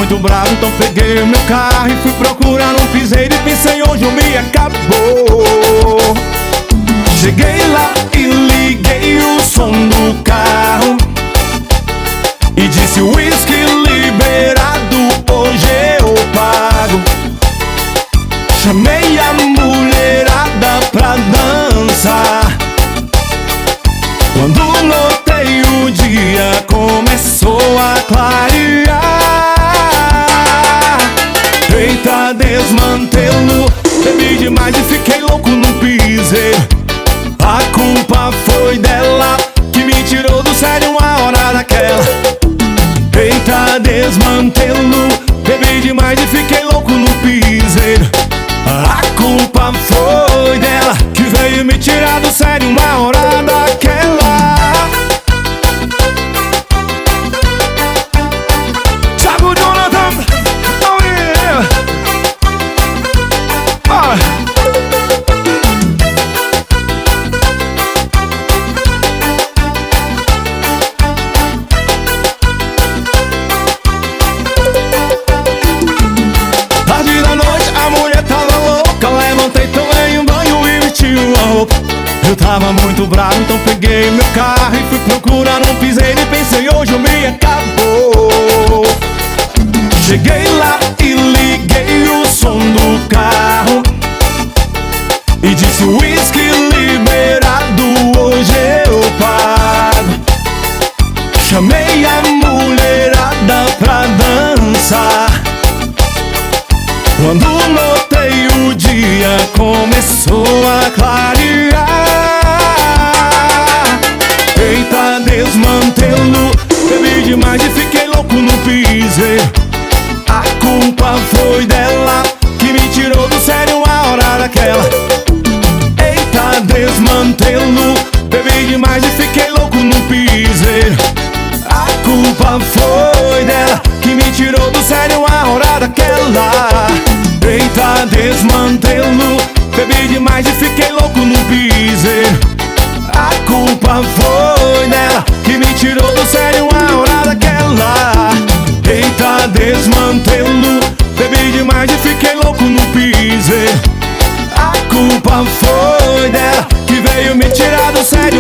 muito bravo, então peguei o meu carro e fui procurar um piseiro. E pensei, hoje o me acabou. Cheguei lá e liguei o som do carro e disse, uísque liberado, hoje eu pago. Chamei a mulherada pra dançar. Quando notei o dia começou a clarear. Eita, desmantelo, bebi demais e fiquei louco no piseiro. A culpa foi dela, que me tirou do sério uma hora daquela. Eita, desmantelo, bebi demais e fiquei louco no piseiro. A culpa foi dela, que veio me tirar do sério uma hora daquela. Sabe o Jonathan? Oh yeah! Tarde da noite a mulher tava louca, levantei, tomei um banho e vesti uma roupa. Eu tava muito bravo, então peguei meu carro e fui procurar um piseiro. E pensei, hoje o me acabou. Cheguei lá e liguei o som do carro e disse, uísque liberado, hoje eu pago. Chamei a mulherada pra dançar. Quando notei o dia começou a clarear. Eita, desmantelo, bebi demais e fiquei louco no piseiro. A culpa foi dela, que me tirou do sério uma hora daquela. Eita, desmantelo, bebi demais e fiquei louco no piseiro. A culpa foi dela, que me tirou do sério uma hora daquela. Eita, desmantelo, bebi demais e fiquei louco no piseiro. A culpa foi dela, que me tirou do sério uma hora daquela. Eita, desmantelo, bebi demais e fiquei louco no piseiro. A culpa foi dela, que veio me tirar do sério